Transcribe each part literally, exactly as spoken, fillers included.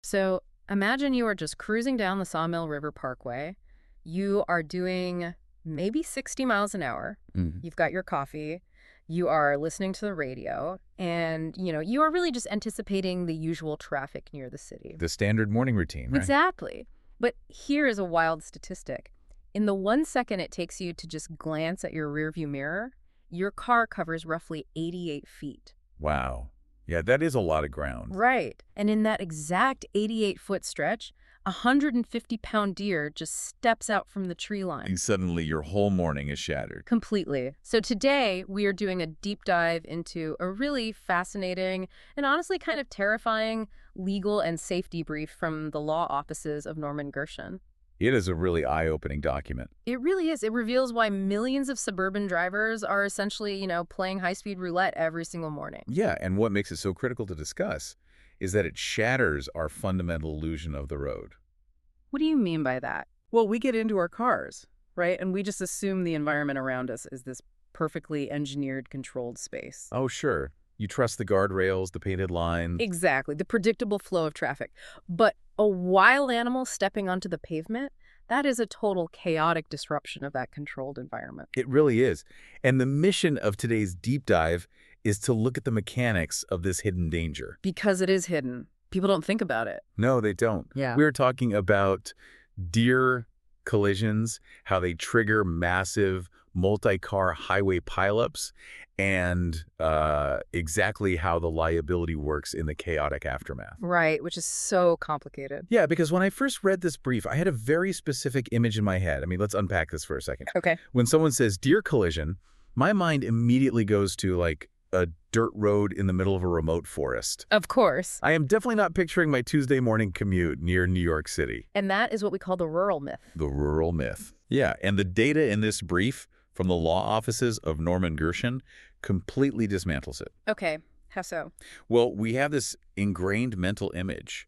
So imagine you are just cruising down the Sawmill River Parkway. You are doing maybe sixty miles an hour. Mhm. You've got your coffee. You are listening to the radio. And, you know, you are really just anticipating the usual traffic near the city. The standard morning routine, right? Exactly. But here is a wild statistic. In the one second it takes you to just glance at your rearview mirror, your car covers roughly eighty-eight feet. Wow. Yeah, that is a lot of ground. Right. And in that exact eighty-eight-foot stretch, a one hundred fifty pound deer just steps out from the tree line. And suddenly your whole morning is shattered. Completely. So today, we are doing a deep dive into a really fascinating and honestly kind of terrifying legal and safety brief from the law offices of Norman Gershon. It is a really eye-opening document. It really is. It reveals why millions of suburban drivers are essentially, you know, playing high-speed roulette every single morning. Yeah, and what makes it so critical to discuss is that it shatters our fundamental illusion of the road. What do you mean by that? Well, we get into our cars, right? And we just assume the environment around us is this perfectly engineered, controlled space. Oh, sure. You trust the guardrails, the painted lines. Exactly, the predictable flow of traffic. But a wild animal stepping onto the pavement, that is a total chaotic disruption of that controlled environment. It really is. And the mission of today's deep dive is to look at the mechanics of this hidden danger. Because it is hidden. People don't think about it. No, they don't. Yeah. We're talking about deer collisions, how they trigger massive multi-car highway pileups, and uh, exactly how the liability works in the chaotic aftermath. Right, which is so complicated. Yeah, because when I first read this brief, I had a very specific image in my head. I mean, let's unpack this for a second. Okay. When someone says deer collision, my mind immediately goes to like a dirt road in the middle of a remote forest. Of course. I am definitely not picturing my Tuesday morning commute near New York City. And that is what we call the rural myth. The rural myth. Yeah, and the data in this brief from the law offices of Norman Gershon completely dismantles it. Okay, how so? Well, we have this ingrained mental image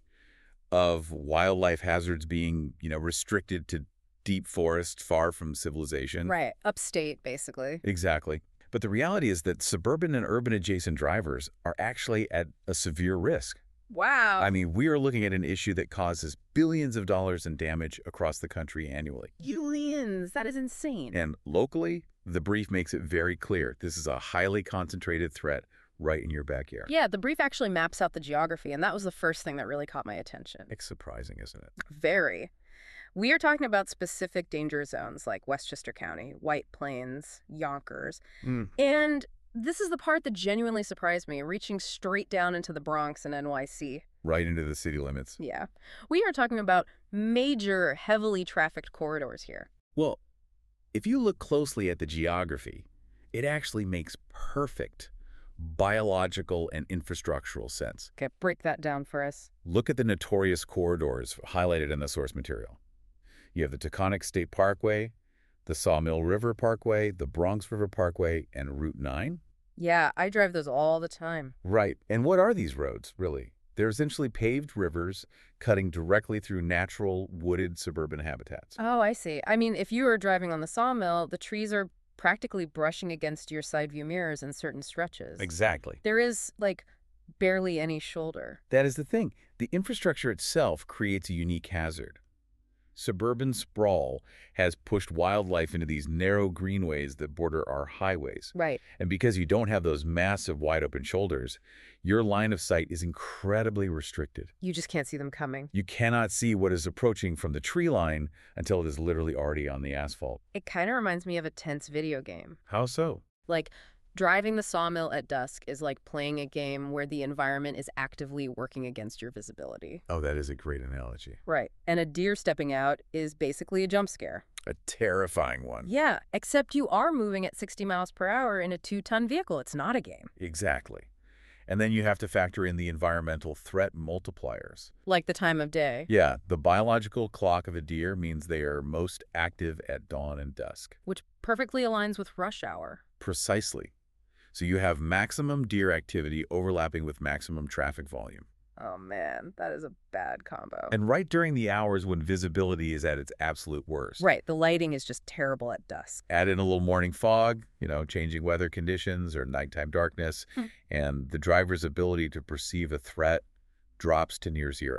of wildlife hazards being, you know, restricted to deep forest far from civilization. Right, upstate, basically. Exactly. But the reality is that suburban and urban adjacent drivers are actually at a severe risk. Wow. I mean, we are looking at an issue that causes billions of dollars in damage across the country annually. Billions. That is insane. And locally, the brief makes it very clear this is a highly concentrated threat right in your backyard. Yeah, the brief actually maps out the geography, and that was the first thing that really caught my attention. It's surprising, isn't it? Very. We are talking about specific danger zones like Westchester County, White Plains, Yonkers. Mm. And this is the part that genuinely surprised me, reaching straight down into the Bronx and N Y C. Right into the city limits. Yeah. We are talking about major, heavily trafficked corridors here. Well, if you look closely at the geography, it actually makes perfect biological and infrastructural sense. Okay, break that down for us. Look at the notorious corridors highlighted in the source material. You have the Taconic State Parkway, the Sawmill River Parkway, the Bronx River Parkway, and Route nine. Yeah, I drive those all the time. Right. And what are these roads, really? They're essentially paved rivers cutting directly through natural wooded suburban habitats. Oh, I see. I mean, if you were driving on the Sawmill, the trees are practically brushing against your side view mirrors in certain stretches. Exactly. There is, like, barely any shoulder. That is the thing. The infrastructure itself creates a unique hazard. Suburban sprawl has pushed wildlife into these narrow greenways that border our highways. Right. And because you don't have those massive wide open shoulders, your line of sight is incredibly restricted. You just can't see them coming. You cannot see what is approaching from the tree line until it is literally already on the asphalt. It kind of reminds me of a tense video game. How so? Like, driving the Sawmill at dusk is like playing a game where the environment is actively working against your visibility. Oh, that is a great analogy. Right. And a deer stepping out is basically a jump scare. A terrifying one. Yeah, except you are moving at sixty miles per hour in a two-ton vehicle. It's not a game. Exactly. And then you have to factor in the environmental threat multipliers. Like the time of day. Yeah, the biological clock of a deer means they are most active at dawn and dusk. Which perfectly aligns with rush hour. Precisely. So you have maximum deer activity overlapping with maximum traffic volume. Oh man, that is a bad combo. And right during the hours when visibility is at its absolute worst. Right, the lighting is just terrible at dusk. Add in a little morning fog, you know, changing weather conditions or nighttime darkness, Hmm. and the driver's ability to perceive a threat drops to near zero.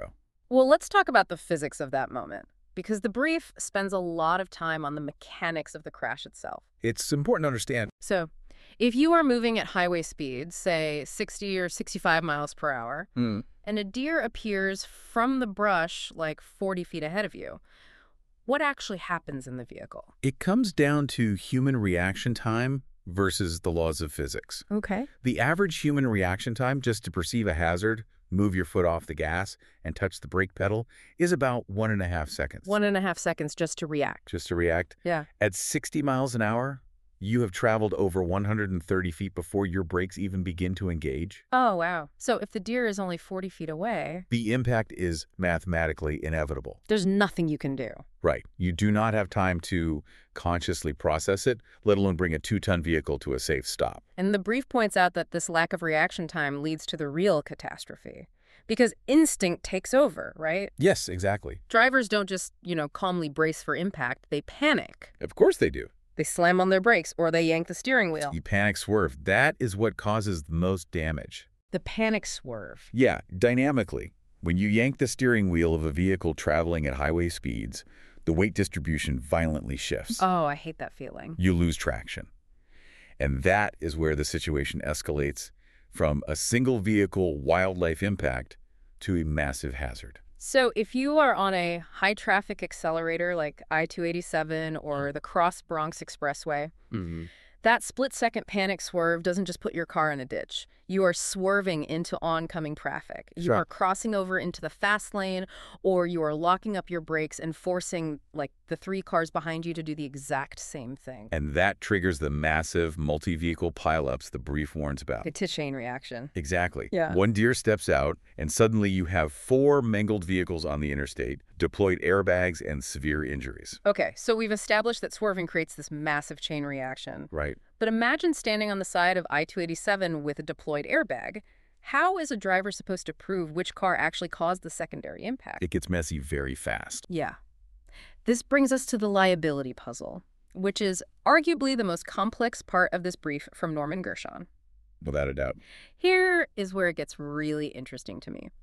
Well, let's talk about the physics of that moment, because the brief spends a lot of time on the mechanics of the crash itself. It's important to understand. So, if you are moving at highway speeds, say sixty or sixty-five miles per hour, Hmm. and a deer appears from the brush like forty feet ahead of you, what actually happens in the vehicle? It comes down to human reaction time versus the laws of physics. Okay. The average human reaction time just to perceive a hazard, move your foot off the gas, and touch the brake pedal is about one and a half seconds. One and a half seconds just to react. Just to react. Yeah. At sixty miles an hour, you have traveled over one hundred thirty feet before your brakes even begin to engage. Oh, wow. So if the deer is only forty feet away, The impact is mathematically inevitable. there's nothing you can do. Right. You do not have time to consciously process it, let alone bring a two-ton vehicle to a safe stop. And the brief points out that this lack of reaction time leads to the real catastrophe. Because instinct takes over, right? Yes, exactly. Drivers don't just, you know, calmly brace for impact. They panic. Of course they do. They slam on their brakes or they yank the steering wheel. You panic swerve. That is what causes the most damage. The panic swerve. Yeah, dynamically. When you yank the steering wheel of a vehicle traveling at highway speeds, the weight distribution violently shifts. Oh, I hate that feeling. You lose traction. And that is where the situation escalates from a single vehicle wildlife impact to a massive hazard. So if you are on a high-traffic accelerator like I two eighty-seven or the Cross Bronx Expressway, Mm-hmm. that split-second panic swerve doesn't just put your car in a ditch. You are swerving into oncoming traffic. You Sure. are crossing over into the fast lane, or you are locking up your brakes and forcing, like, the three cars behind you to do the exact same thing. And that triggers the massive multi-vehicle pileups the brief warns about. The T-chain reaction. Exactly. Yeah. One deer steps out, and suddenly you have four mangled vehicles on the interstate, deployed airbags, and severe injuries. Okay, so we've established that swerving creates this massive chain reaction. Right. But imagine standing on the side of I two eighty-seven with a deployed airbag. How is a driver supposed to prove which car actually caused the secondary impact? It gets messy very fast. Yeah. This brings us to the liability puzzle, which is arguably the most complex part of this brief from Norman Gershon. Without a doubt. Here is where it gets really interesting to me.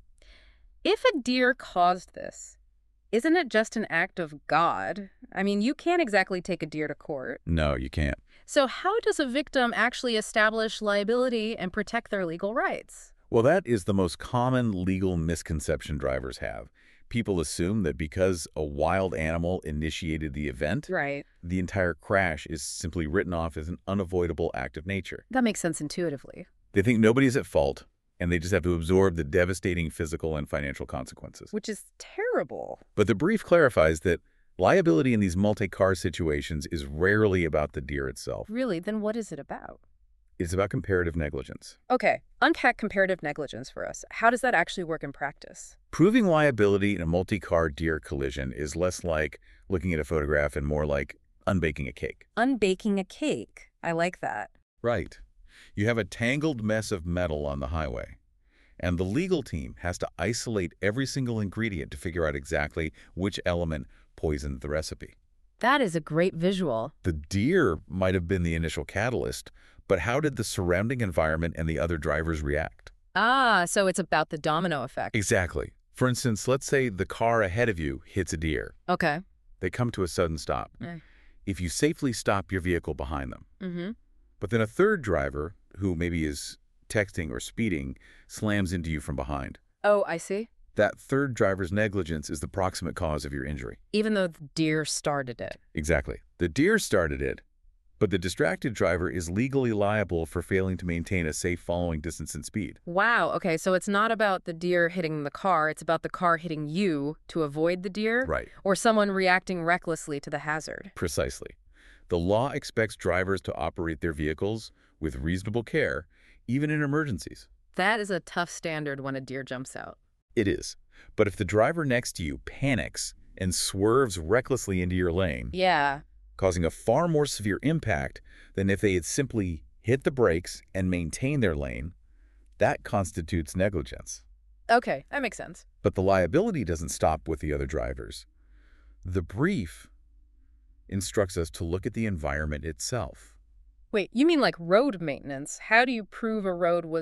If a deer caused this, isn't it just an act of God? I mean, you can't exactly take a deer to court. No, you can't. So how does a victim actually establish liability and protect their legal rights? Well, that is the most common legal misconception drivers have. People assume that because a wild animal initiated the event, Right. the entire crash is simply written off as an unavoidable act of nature. That makes sense intuitively. They think nobody's at fault, and they just have to absorb the devastating physical and financial consequences. Which is terrible. But the brief clarifies that liability in these multi-car situations is rarely about the deer itself. Really, then what is it about? It's about comparative negligence. Okay, unpack comparative negligence for us. How does that actually work in practice? Proving liability in a multi-car deer collision is less like looking at a photograph and more like unbaking a cake. Unbaking a cake. I like that. Right. You have a tangled mess of metal on the highway, and the legal team has to isolate every single ingredient to figure out exactly which element poisoned the recipe. That is a great visual. The deer might have been the initial catalyst, but how did the surrounding environment and the other drivers react? Ah, so it's about the domino effect. Exactly. For instance, let's say the car ahead of you hits a deer. Okay. They come to a sudden stop. Mm. If you safely stop your vehicle behind them, Mm-hmm. but then a third driver, who maybe is texting or speeding, slams into you from behind. Oh, I see. That third driver's negligence is the proximate cause of your injury. Even though the deer started it. Exactly. The deer started it, but the distracted driver is legally liable for failing to maintain a safe following distance and speed. Wow, okay, so it's not about the deer hitting the car, it's about the car hitting you to avoid the deer? Right. Or someone reacting recklessly to the hazard. Precisely. The law expects drivers to operate their vehicles with reasonable care, even in emergencies. That is a tough standard when a deer jumps out. It is. But if the driver next to you panics and swerves recklessly into your lane, Yeah. causing a far more severe impact than if they had simply hit the brakes and maintained their lane, that constitutes negligence. Okay, that makes sense. But the liability doesn't stop with the other drivers. The brief instructs us to look at the environment itself. Wait, you mean like road maintenance? How do you prove a road was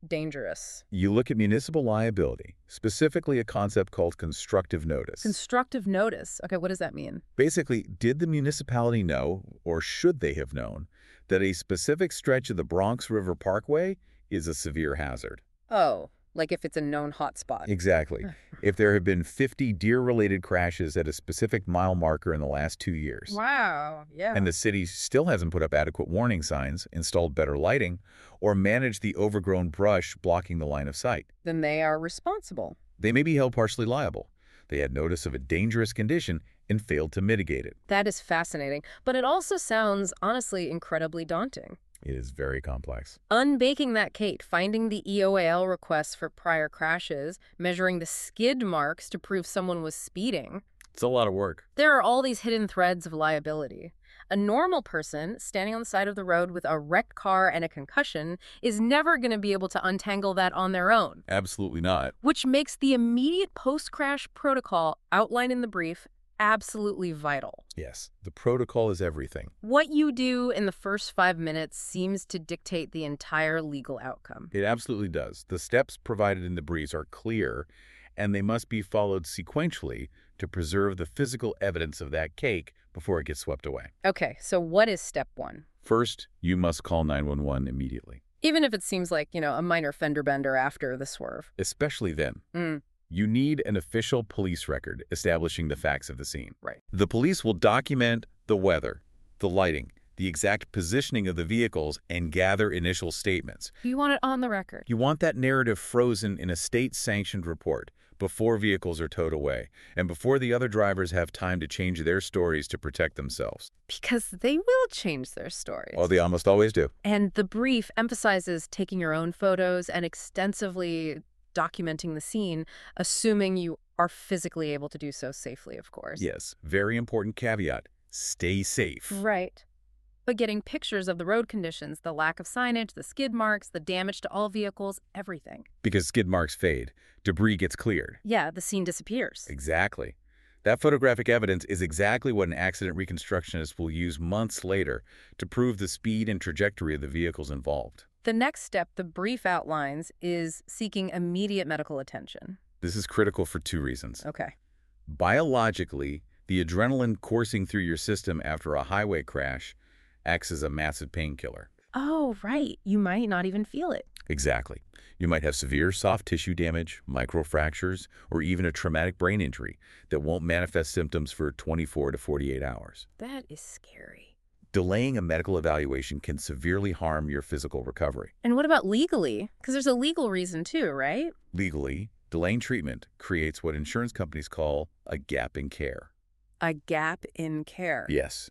dangerous? You look at municipal liability, specifically a concept called constructive notice. Constructive notice. Okay, what does that mean? Basically, did the municipality know, or should they have known, that a specific stretch of the Bronx River Parkway is a severe hazard? Oh, like if it's a known hotspot. Exactly. If there have been fifty deer-related crashes at a specific mile marker in the last two years. Wow, yeah. And the city still hasn't put up adequate warning signs, installed better lighting, or managed the overgrown brush blocking the line of sight. Then they are responsible. They may be held partially liable. They had notice of a dangerous condition and failed to mitigate it. That is fascinating, but it also sounds, honestly, incredibly daunting. It is very complex. Unbaking that cake, finding the E O A L requests for prior crashes, measuring the skid marks to prove someone was speeding. It's a lot of work. There are all these hidden threads of liability. A normal person standing on the side of the road with a wrecked car and a concussion is never going to be able to untangle that on their own. Absolutely not. Which makes the immediate post-crash protocol outlined in the brief absolutely vital. Yes, the protocol is everything. What you do in the first five minutes seems to dictate the entire legal outcome. It absolutely does. The steps provided in the briefs are clear, and they must be followed sequentially to preserve the physical evidence of that cake before it gets swept away. Okay, so what is step one? First, you must call nine one one immediately. Even if it seems like, you know, a minor fender bender after the swerve. Especially then. Mm. You need an official police record establishing the facts of the scene. Right. The police will document the weather, the lighting, the exact positioning of the vehicles, and gather initial statements. You want it on the record. You want that narrative frozen in a state-sanctioned report before vehicles are towed away and before the other drivers have time to change their stories to protect themselves. Because they will change their stories. Oh, they almost always do. And the brief emphasizes taking your own photos and extensively documenting the scene, assuming you are physically able to do so safely, of course. Yes, very important caveat. Stay safe. Right. But getting pictures of the road conditions, the lack of signage, the skid marks, the damage to all vehicles, everything. Because skid marks fade, debris gets cleared. Yeah, the scene disappears. Exactly. That photographic evidence is exactly what an accident reconstructionist will use months later to prove the speed and trajectory of the vehicles involved. The next step the brief outlines is seeking immediate medical attention. This is critical for two reasons. Okay. Biologically, the adrenaline coursing through your system after a highway crash acts as a massive painkiller. Oh, right. You might not even feel it. Exactly. You might have severe soft tissue damage, microfractures, or even a traumatic brain injury that won't manifest symptoms for twenty-four to forty-eight hours. That is scary. Delaying a medical evaluation can severely harm your physical recovery. And what about legally? Because there's a legal reason too, right? Legally, delaying treatment creates what insurance companies call a gap in care. A gap in care. Yes.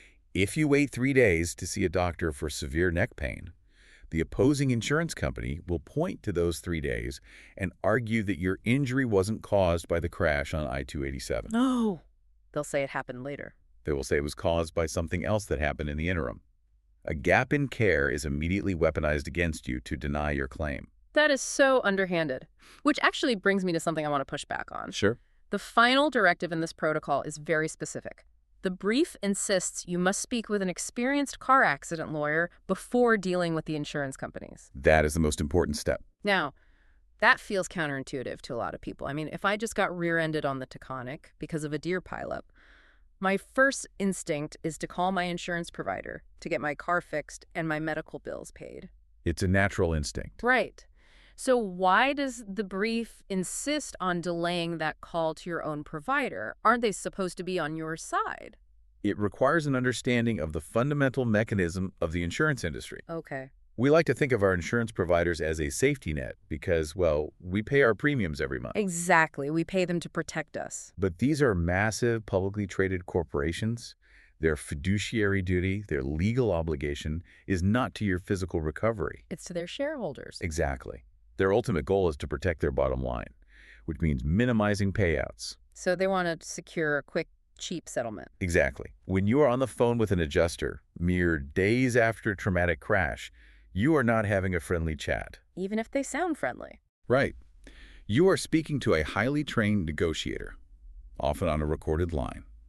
If you wait three days to see a doctor for severe neck pain, the opposing insurance company will point to those three days and argue that your injury wasn't caused by the crash on I two eighty-seven. No. They'll say it happened later. They will say it was caused by something else that happened in the interim. A gap in care is immediately weaponized against you to deny your claim. That is so underhanded, which actually brings me to something I want to push back on. Sure. The final directive in this protocol is very specific. The brief insists you must speak with an experienced car accident lawyer before dealing with the insurance companies. That is the most important step. Now, that feels counterintuitive to a lot of people. I mean, if I just got rear-ended on the Taconic because of a deer pileup, my first instinct is to call my insurance provider to get my car fixed and my medical bills paid. It's a natural instinct. Right. So why does the brief insist on delaying that call to your own provider? Aren't they supposed to be on your side? It requires an understanding of the fundamental mechanism of the insurance industry. Okay. We like to think of our insurance providers as a safety net because, well, we pay our premiums every month. Exactly. We pay them to protect us. But these are massive publicly traded corporations. Their fiduciary duty, their legal obligation, is not to your physical recovery. It's to their shareholders. Exactly. Their ultimate goal is to protect their bottom line, which means minimizing payouts. So they want to secure a quick, cheap settlement. Exactly. When you are on the phone with an adjuster, mere days after a traumatic crash, you are not having a friendly chat. Even if they sound friendly. Right. You are speaking to a highly trained negotiator, often on a recorded line.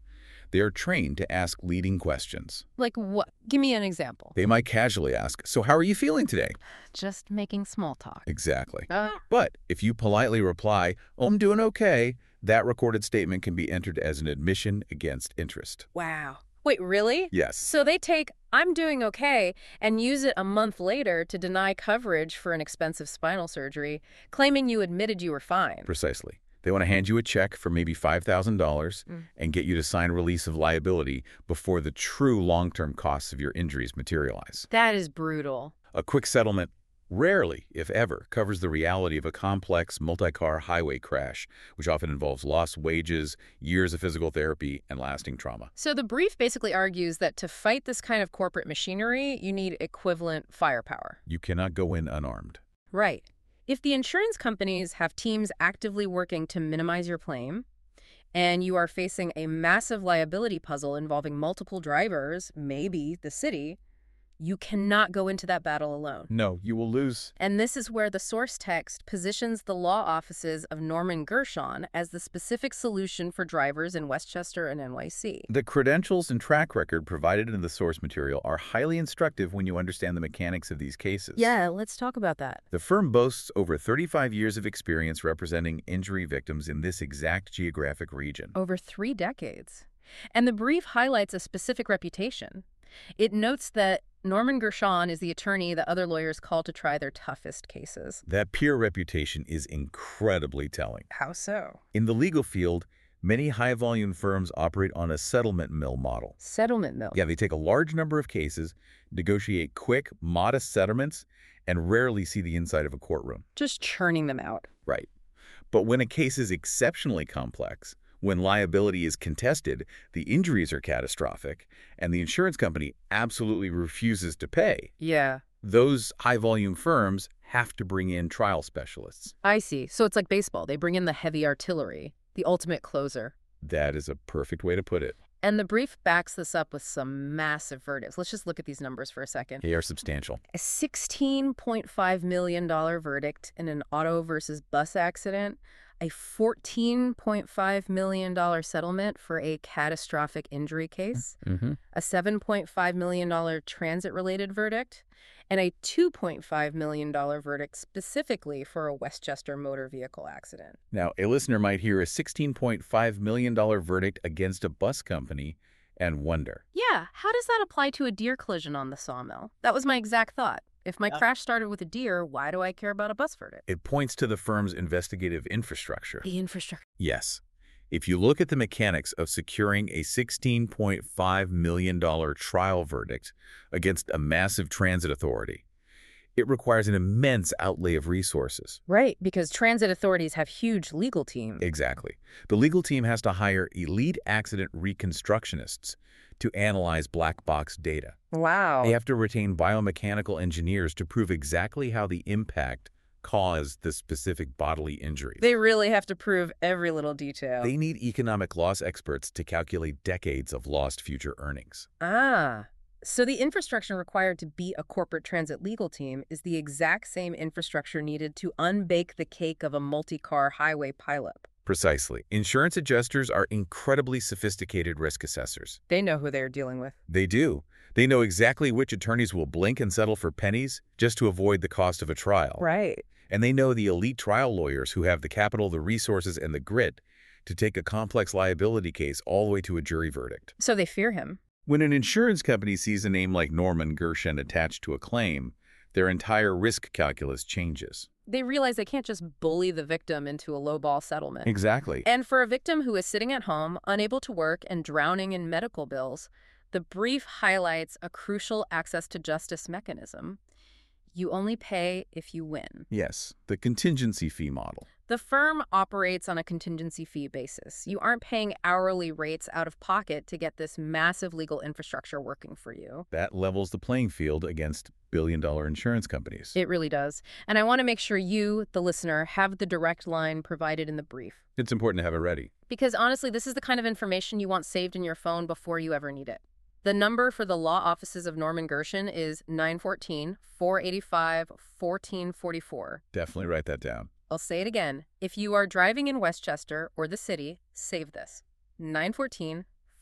They are trained to ask leading questions. Like what? Give me an example. They might casually ask, "So how are you feeling today?" Just making small talk. Exactly. Uh, But if you politely reply, "Oh, I'm doing okay," that recorded statement can be entered as an admission against interest. wow. Wait, really? Yes. So they take, I'm doing okay, and use it a month later to deny coverage for an expensive spinal surgery, claiming you admitted you were fine. Precisely. They want to hand you a check for maybe five thousand dollars Mm. and get you to sign release of liability before the true long-term costs of your injuries materialize. That is brutal. A quick settlement rarely, if ever, covers the reality of a complex multi-car highway crash, which often involves lost wages, years of physical therapy, and lasting trauma. So the brief basically argues that to fight this kind of corporate machinery, you need equivalent firepower. You cannot go in unarmed. Right. If the insurance companies have teams actively working to minimize your claim, and you are facing a massive liability puzzle involving multiple drivers, maybe the city, you cannot go into that battle alone. No, you will lose. And this is where the source text positions the law offices of Norman Gershon as the specific solution for drivers in Westchester and N Y C. The credentials and track record provided in the source material are highly instructive when you understand the mechanics of these cases. Yeah, let's talk about that. The firm boasts over thirty-five years of experience representing injury victims in this exact geographic region. Over three decades. And the brief highlights a specific reputation. It notes that Norman Gershon is the attorney that other lawyers call to try their toughest cases. That peer reputation is incredibly telling. How so? In the legal field, many high-volume firms operate on a settlement mill model. Settlement mill. Yeah, they take a large number of cases, negotiate quick, modest settlements, and rarely see the inside of a courtroom. Just churning them out. Right. But when a case is exceptionally complex, when liability is contested, the injuries are catastrophic, and the insurance company absolutely refuses to pay, Yeah. those high-volume firms have to bring in trial specialists. I see. So it's like baseball. They bring in the heavy artillery, the ultimate closer. That is a perfect way to put it. And the brief backs this up with some massive verdicts. Let's just look at these numbers for a second. They are substantial. A sixteen point five million dollars verdict in an auto versus bus accident, a fourteen point five million dollars settlement for a catastrophic injury case, Mm-hmm. a seven point five million dollars transit-related verdict, and a two point five million dollars verdict specifically for a Westchester motor vehicle accident. Now, a listener might hear a sixteen point five million dollars verdict against a bus company and wonder. Yeah, how does that apply to a deer collision on the sawmill? That was my exact thought. If my Yeah. crash started with a deer, why do I care about a bus verdict? It points to the firm's investigative infrastructure. The infrastructure. Yes. If you look at the mechanics of securing a sixteen point five million dollars trial verdict against a massive transit authority, it requires an immense outlay of resources. Right, because transit authorities have huge legal teams. Exactly. The legal team has to hire elite accident reconstructionists to analyze black box data. Wow. They have to retain biomechanical engineers to prove exactly how the impact caused the specific bodily injury. They really have to prove every little detail. They need economic loss experts to calculate decades of lost future earnings. Ah. So the infrastructure required to be a corporate transit legal team is the exact same infrastructure needed to unbake the cake of a multi-car highway pileup. Precisely. Insurance adjusters are incredibly sophisticated risk assessors. They know who they're dealing with. They do. They know exactly which attorneys will blink and settle for pennies just to avoid the cost of a trial. Right. And they know the elite trial lawyers who have the capital, the resources, and the grit to take a complex liability case all the way to a jury verdict. So they fear him. When an insurance company sees a name like Norman Gershon attached to a claim, their entire risk calculus changes. They realize they can't just bully the victim into a lowball settlement. Exactly. And for a victim who is sitting at home, unable to work and drowning in medical bills, the brief highlights a crucial access to justice mechanism. You only pay if you win. Yes, the contingency fee model. The firm operates on a contingency fee basis. You aren't paying hourly rates out of pocket to get this massive legal infrastructure working for you. That levels the playing field against billion-dollar insurance companies. It really does. And I want to make sure you, the listener, have the direct line provided in the brief. It's important to have it ready. Because honestly, this is the kind of information you want saved in your phone before you ever need it. The number for the law offices of Norman Gershon is nine one four, four eight five, one four four four. Definitely write that down. I'll say it again. If you are driving in Westchester or the city, save this. nine one four,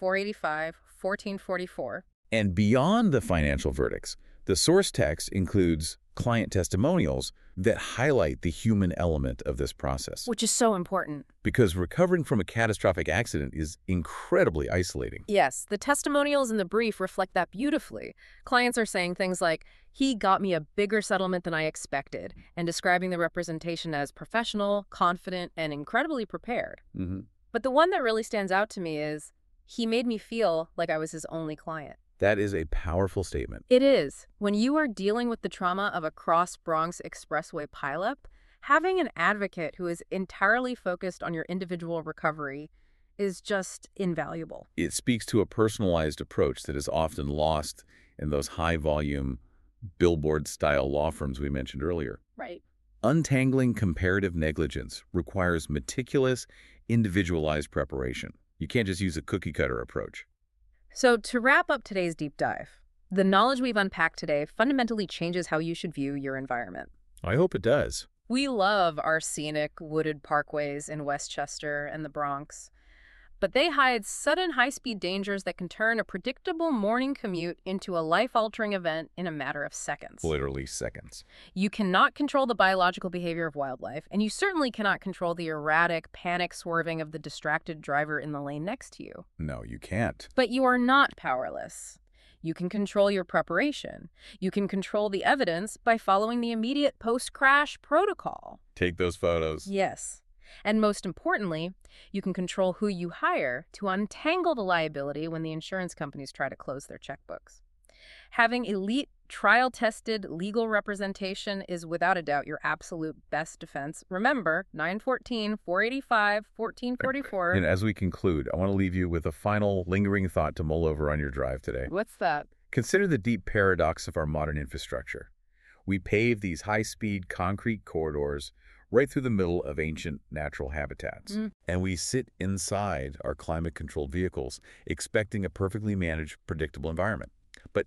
four eighty-five, fourteen forty-four. And beyond the financial verdicts, the source text includes client testimonials that highlight the human element of this process. Which is so important. Because recovering from a catastrophic accident is incredibly isolating. Yes, the testimonials in the brief reflect that beautifully. Clients are saying things like, he got me a bigger settlement than I expected, and describing the representation as professional, confident, and incredibly prepared. Mm-hmm. But the one that really stands out to me is, he made me feel like I was his only client. That is a powerful statement. It is. When you are dealing with the trauma of a cross-Bronx expressway pileup, having an advocate who is entirely focused on your individual recovery is just invaluable. It speaks to a personalized approach that is often lost in those high-volume, billboard-style law firms we mentioned earlier. Right. Untangling comparative negligence requires meticulous, individualized preparation. You can't just use a cookie-cutter approach. So to wrap up today's deep dive, the knowledge we've unpacked today fundamentally changes how you should view your environment. I hope it does. We love our scenic, wooded parkways in Westchester and the Bronx, but they hide sudden high-speed dangers that can turn a predictable morning commute into a life-altering event in a matter of seconds. Literally seconds. You cannot control the biological behavior of wildlife, and you certainly cannot control the erratic, panic-swerving of the distracted driver in the lane next to you. No, you can't. But you are not powerless. You can control your preparation. You can control the evidence by following the immediate post-crash protocol. Take those photos. Yes. And most importantly, you can control who you hire to untangle the liability when the insurance companies try to close their checkbooks. Having elite, trial-tested legal representation is without a doubt your absolute best defense. Remember, nine fourteen, four eighty-five, fourteen forty-four. And as we conclude, I want to leave you with a final lingering thought to mull over on your drive today. What's that? Consider the deep paradox of our modern infrastructure. We pave these high-speed concrete corridors right through the middle of ancient natural habitats. Mm. And we sit inside our climate-controlled vehicles, expecting a perfectly managed, predictable environment. But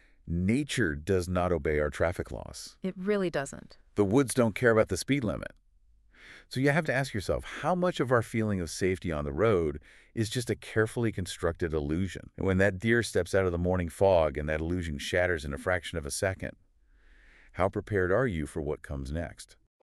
nature does not obey our traffic laws. It really doesn't. The woods don't care about the speed limit. So you have to ask yourself, how much of our feeling of safety on the road is just a carefully constructed illusion? And when that deer steps out of the morning fog and that illusion shatters in a fraction of a second, how prepared are you for what comes next?